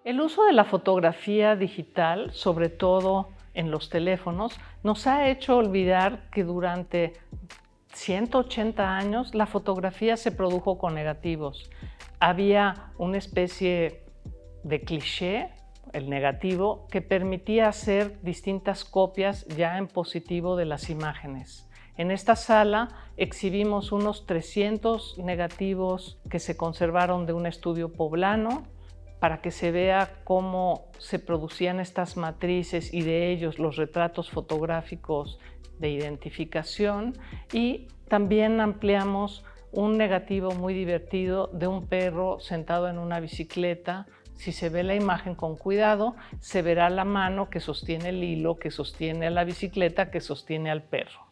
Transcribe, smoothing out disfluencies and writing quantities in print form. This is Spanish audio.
El uso de la fotografía digital, sobre todo en los teléfonos, nos ha hecho olvidar que durante 180 años la fotografía se produjo con negativos. Había una especie de cliché, el negativo, que permitía hacer distintas copias ya en positivo de las imágenes. En esta sala exhibimos unos 300 negativos que se conservaron de un estudio poblano, para que se vea cómo se producían estas matrices y de ellos los retratos fotográficos de identificación, y también ampliamos un negativo muy divertido de un perro sentado en una bicicleta. Si se ve la imagen con cuidado, se verá la mano que sostiene el hilo, que sostiene a la bicicleta, que sostiene al perro.